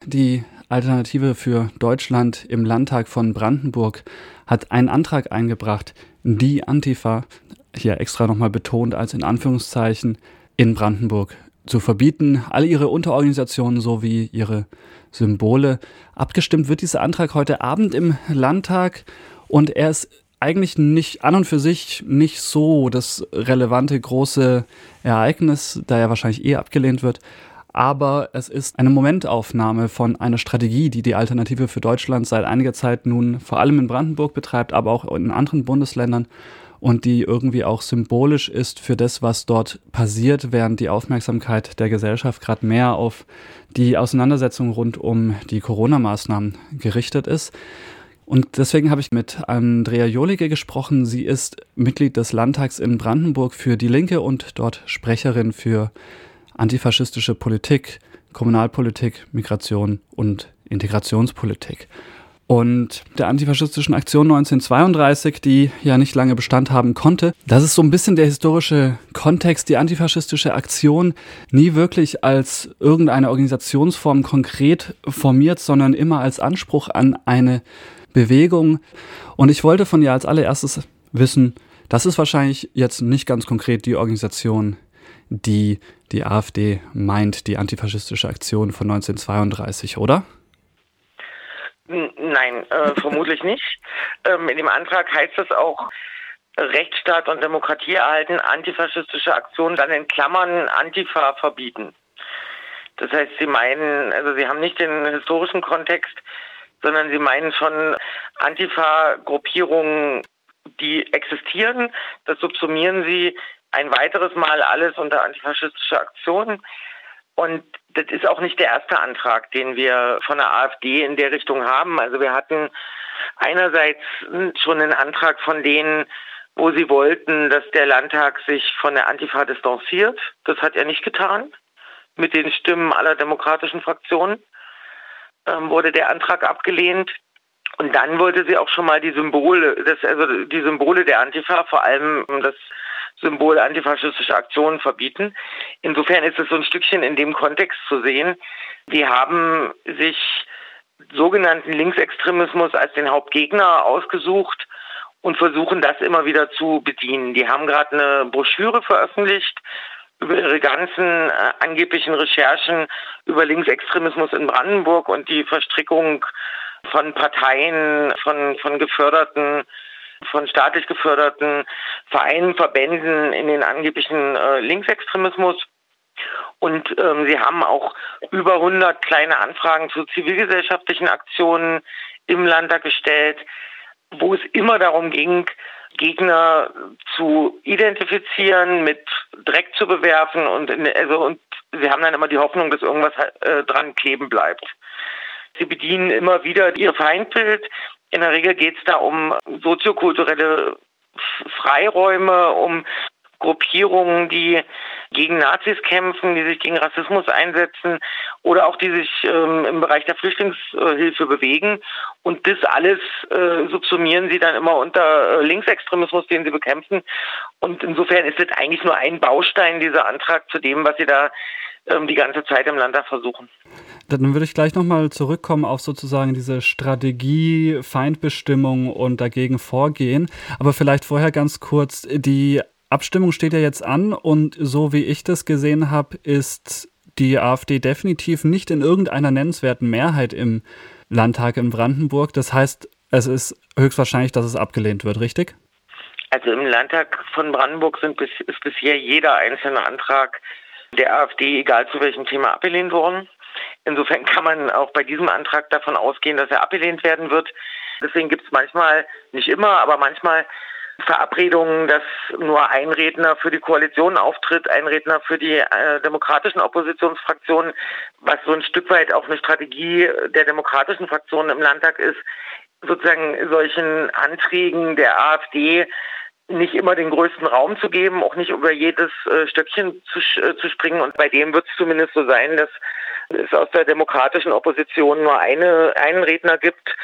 die Alternative für Deutschland im Landtag von Brandenburg hat einen Antrag eingebracht, die Antifa, hier extra nochmal betont als in Anführungszeichen, in Brandenburg zu verbieten, alle ihre Unterorganisationen sowie ihre Symbole. Abgestimmt wird dieser Antrag heute Abend im Landtag und er ist eigentlich nicht an und für sich nicht so das relevante große Ereignis, da er wahrscheinlich abgelehnt wird. Aber es ist eine Momentaufnahme von einer Strategie, die die Alternative für Deutschland seit einiger Zeit nun vor allem in Brandenburg betreibt, aber auch in anderen Bundesländern und die irgendwie auch symbolisch ist für das, was dort passiert, während die Aufmerksamkeit der Gesellschaft gerade mehr auf die Auseinandersetzung rund um die Corona-Maßnahmen gerichtet ist. Und deswegen habe ich mit Andrea Jolige gesprochen. Sie ist Mitglied des Landtags in Brandenburg für die Linke und dort Sprecherin für antifaschistische Politik, Kommunalpolitik, Migration und Integrationspolitik. Und der antifaschistischen Aktion 1932, die ja nicht lange Bestand haben konnte, das ist so ein bisschen der historische Kontext. Die antifaschistische Aktion nie wirklich als irgendeine Organisationsform konkret formiert, sondern immer als Anspruch an eine Bewegung. Und ich wollte von ihr als allererstes wissen, das ist wahrscheinlich jetzt nicht ganz konkret die Organisation, die die AfD meint, die antifaschistische Aktion von 1932, oder? Nein, vermutlich nicht. In dem Antrag heißt es auch, Rechtsstaat und Demokratie erhalten, antifaschistische Aktionen, dann in Klammern Antifa verbieten. Das heißt, sie meinen, also sie haben nicht den historischen Kontext, sondern sie meinen schon Antifa-Gruppierungen, die existieren. Das subsumieren sie ein weiteres Mal alles unter antifaschistische Aktionen. Und das ist auch nicht der erste Antrag, den wir von der AfD in der Richtung haben. Also wir hatten einerseits schon einen Antrag von denen, wo sie wollten, dass der Landtag sich von der Antifa distanziert. Das hat er nicht getan. Mit den Stimmen aller demokratischen Fraktionen wurde der Antrag abgelehnt. Und dann wollte sie auch schon mal die Symbole der Antifa, vor allem das Symbol antifaschistische Aktionen verbieten. Insofern ist es so ein Stückchen in dem Kontext zu sehen. Die haben sich sogenannten Linksextremismus als den Hauptgegner ausgesucht und versuchen das immer wieder zu bedienen. Die haben gerade eine Broschüre veröffentlicht über ihre ganzen angeblichen Recherchen über Linksextremismus in Brandenburg und die Verstrickung von Parteien, von staatlich geförderten Vereinen, Verbänden in den angeblichen Linksextremismus. Und sie haben auch über 100 kleine Anfragen zu zivilgesellschaftlichen Aktionen im Landtag gestellt, wo es immer darum ging, Gegner zu identifizieren, mit Dreck zu bewerfen und sie haben dann immer die Hoffnung, dass irgendwas dran kleben bleibt. Sie bedienen immer wieder ihr Feindbild. In der Regel geht es da um soziokulturelle Freiräume, um Gruppierungen, die gegen Nazis kämpfen, die sich gegen Rassismus einsetzen oder auch die sich im Bereich der Flüchtlingshilfe bewegen. Und das alles subsumieren sie dann immer unter Linksextremismus, den sie bekämpfen. Und insofern ist das eigentlich nur ein Baustein, dieser Antrag, zu dem, was sie da die ganze Zeit im Landtag versuchen. Dann würde ich gleich nochmal zurückkommen auf sozusagen diese Strategie, Feindbestimmung und dagegen vorgehen. Aber vielleicht vorher ganz kurz, die Abstimmung steht ja jetzt an und so wie ich das gesehen habe, ist die AfD definitiv nicht in irgendeiner nennenswerten Mehrheit im Landtag in Brandenburg. Das heißt, es ist höchstwahrscheinlich, dass es abgelehnt wird, richtig? Also im Landtag von Brandenburg ist bisher jeder einzelne Antrag der AfD, egal zu welchem Thema, abgelehnt worden. Insofern kann man auch bei diesem Antrag davon ausgehen, dass er abgelehnt werden wird. Deswegen gibt es manchmal, nicht immer, aber manchmal Verabredungen, dass nur ein Redner für die Koalition auftritt, ein Redner für die demokratischen Oppositionsfraktionen, was so ein Stück weit auch eine Strategie der demokratischen Fraktionen im Landtag ist, sozusagen solchen Anträgen der AfD nicht immer den größten Raum zu geben, auch nicht über jedes Stöckchen zu springen. Und bei dem wird es zumindest so sein, dass es aus der demokratischen Opposition nur einen Redner gibt,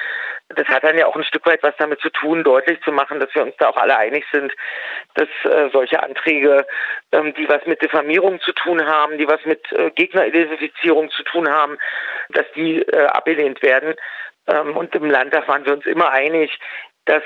Das hat dann ja auch ein Stück weit was damit zu tun, deutlich zu machen, dass wir uns da auch alle einig sind, dass solche Anträge, die was mit Diffamierung zu tun haben, die was mit Gegneridentifizierung zu tun haben, dass die abgelehnt werden. Und im Landtag waren wir uns immer einig, dass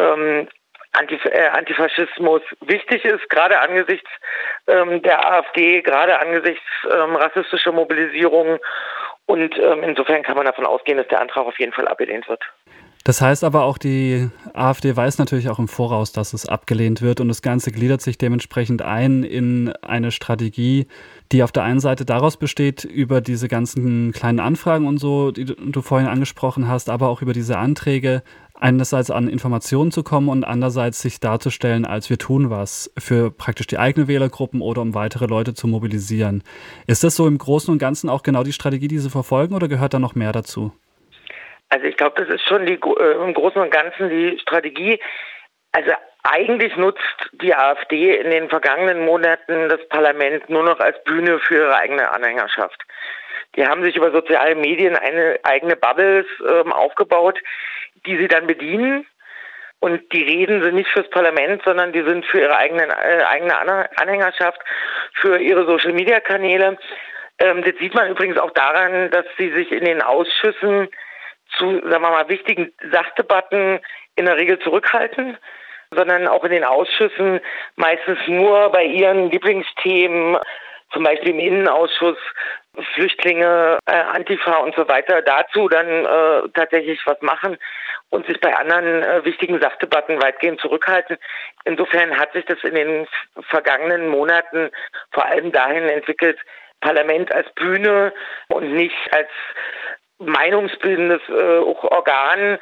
Antifaschismus wichtig ist, gerade angesichts der AfD, gerade angesichts rassistischer Mobilisierung. Und insofern kann man davon ausgehen, dass der Antrag auf jeden Fall abgelehnt wird. Das heißt aber auch, die AfD weiß natürlich auch im Voraus, dass es abgelehnt wird und das Ganze gliedert sich dementsprechend ein in eine Strategie, die auf der einen Seite daraus besteht, über diese ganzen kleinen Anfragen und so, die du vorhin angesprochen hast, aber auch über diese Anträge, einerseits an Informationen zu kommen und andererseits sich darzustellen, als wir tun was für praktisch die eigenen Wählergruppen oder um weitere Leute zu mobilisieren. Ist das so im Großen und Ganzen auch genau die Strategie, die Sie verfolgen oder gehört da noch mehr dazu? Also ich glaube, das ist schon im Großen und Ganzen die Strategie. Also eigentlich nutzt die AfD in den vergangenen Monaten das Parlament nur noch als Bühne für ihre eigene Anhängerschaft. Die haben sich über soziale Medien eine eigene Bubbles aufgebaut, die sie dann bedienen. Und die reden sind nicht fürs Parlament, sondern die sind für ihre eigene Anhängerschaft, für ihre Social-Media-Kanäle. Das sieht man übrigens auch daran, dass sie sich in den Ausschüssen zu, sagen wir mal, wichtigen Sachdebatten in der Regel zurückhalten, sondern auch in den Ausschüssen meistens nur bei ihren Lieblingsthemen, zum Beispiel im Innenausschuss, Flüchtlinge, Antifa und so weiter, dazu dann tatsächlich was machen und sich bei anderen wichtigen Sachdebatten weitgehend zurückhalten. Insofern hat sich das in den vergangenen Monaten vor allem dahin entwickelt, Parlament als Bühne und nicht als meinungsbildendes Organ,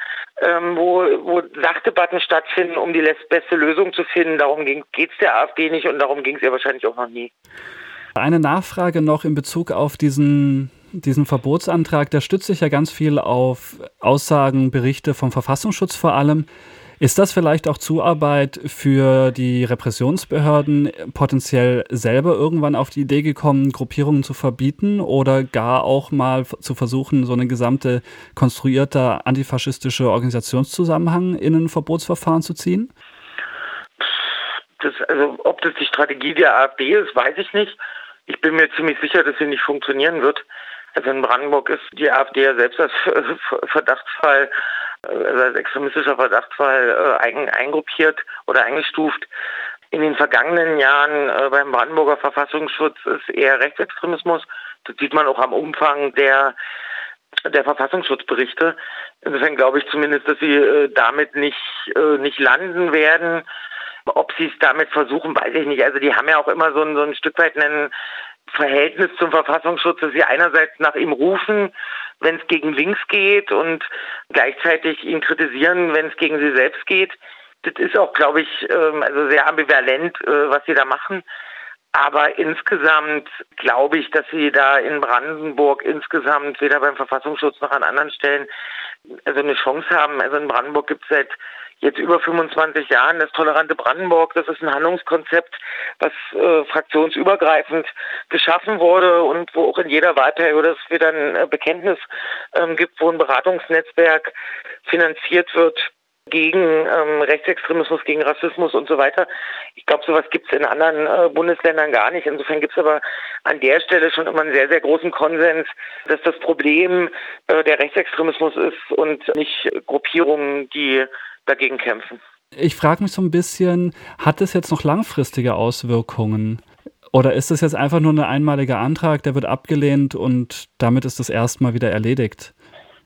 wo Sachdebatten stattfinden, um die beste Lösung zu finden. Darum geht es der AfD nicht und darum ging es ihr wahrscheinlich auch noch nie. Eine Nachfrage noch in Bezug auf diesen Verbotsantrag. Der stützt sich ja ganz viel auf Aussagen, Berichte vom Verfassungsschutz vor allem. Ist das vielleicht auch Zuarbeit für die Repressionsbehörden, potenziell selber irgendwann auf die Idee gekommen, Gruppierungen zu verbieten oder gar auch mal zu versuchen, so eine gesamte konstruierte antifaschistische Organisationszusammenhang in ein Verbotsverfahren zu ziehen? Ob das die Strategie der AfD ist, weiß ich nicht. Ich bin mir ziemlich sicher, dass sie nicht funktionieren wird. Also in Brandenburg ist die AfD ja selbst als Verdachtsfall, als extremistischer Verdachtsfall eingruppiert oder eingestuft. In den vergangenen Jahren beim Brandenburger Verfassungsschutz ist eher Rechtsextremismus. Das sieht man auch am Umfang der Verfassungsschutzberichte. Insofern glaube ich zumindest, dass sie damit nicht landen werden. Ob sie es damit versuchen, weiß ich nicht. Also die haben ja auch immer so ein Stück weit ein Verhältnis zum Verfassungsschutz, dass sie einerseits nach ihm rufen, wenn es gegen links geht und gleichzeitig ihn kritisieren, wenn es gegen sie selbst geht. Das ist auch, glaube ich, also sehr ambivalent, was sie da machen. Aber insgesamt glaube ich, dass sie da in Brandenburg insgesamt weder beim Verfassungsschutz noch an anderen Stellen also eine Chance haben. Also in Brandenburg gibt es seit jetzt über 25 Jahren das tolerante Brandenburg. Das ist ein Handlungskonzept, was fraktionsübergreifend geschaffen wurde und wo auch in jeder Wahlperiode es wieder ein Bekenntnis gibt, wo ein Beratungsnetzwerk finanziert wird gegen Rechtsextremismus, gegen Rassismus und so weiter. Ich glaube, sowas gibt es in anderen Bundesländern gar nicht. Insofern gibt es aber an der Stelle schon immer einen sehr, sehr großen Konsens, dass das Problem der Rechtsextremismus ist und nicht Gruppierungen, die dagegen kämpfen. Ich frage mich so ein bisschen, hat es jetzt noch langfristige Auswirkungen? Oder ist es jetzt einfach nur ein einmaliger Antrag, der wird abgelehnt und damit ist das erstmal wieder erledigt?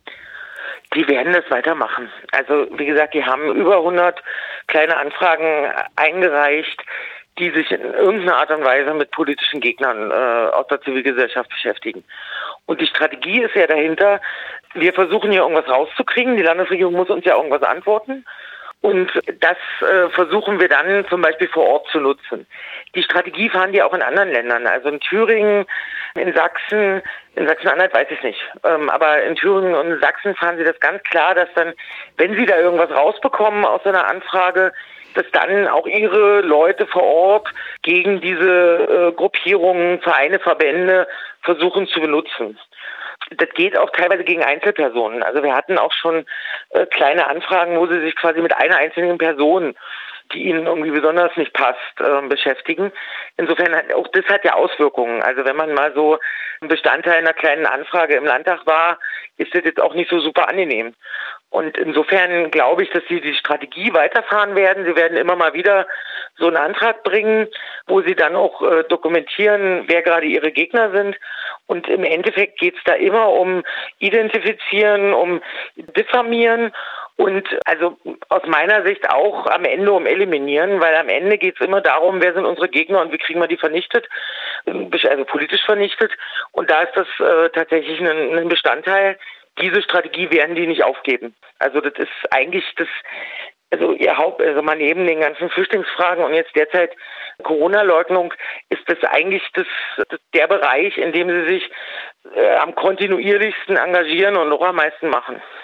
Die werden das weitermachen. Also wie gesagt, die haben über 100 kleine Anfragen eingereicht, die sich in irgendeiner Art und Weise mit politischen Gegnern aus der Zivilgesellschaft beschäftigen. Und die Strategie ist ja dahinter, wir versuchen hier irgendwas rauszukriegen, die Landesregierung muss uns ja irgendwas antworten. Und das versuchen wir dann zum Beispiel vor Ort zu nutzen. Die Strategie fahren die auch in anderen Ländern. Also in Thüringen, in Sachsen-Anhalt weiß ich nicht. Aber in Thüringen und in Sachsen fahren sie das ganz klar, dass dann, wenn sie da irgendwas rausbekommen aus so einer Anfrage, dass dann auch ihre Leute vor Ort gegen diese Gruppierungen, Vereine, Verbände versuchen zu benutzen. das geht auch teilweise gegen Einzelpersonen. Also wir hatten auch schon kleine Anfragen, wo sie sich quasi mit einer einzelnen Person, die ihnen irgendwie besonders nicht passt, beschäftigen. Insofern auch das hat ja Auswirkungen. Also wenn man mal so ein Bestandteil einer kleinen Anfrage im Landtag war, ist das jetzt auch nicht so super angenehm. Und insofern glaube ich, dass sie die Strategie weiterfahren werden. Sie werden immer mal wieder so einen Antrag bringen, wo sie dann auch dokumentieren, wer gerade ihre Gegner sind. Und im Endeffekt geht es da immer um Identifizieren, um Diffamieren und also aus meiner Sicht auch am Ende um Eliminieren, weil am Ende geht es immer darum, wer sind unsere Gegner und wie kriegen wir die vernichtet, also politisch vernichtet. Und da ist das tatsächlich ein Bestandteil. Diese Strategie werden die nicht aufgeben. Also das ist eigentlich also mal neben den ganzen Flüchtlingsfragen und jetzt derzeit Corona-Leugnung ist das eigentlich der Bereich, in dem sie sich am kontinuierlichsten engagieren und auch am meisten machen.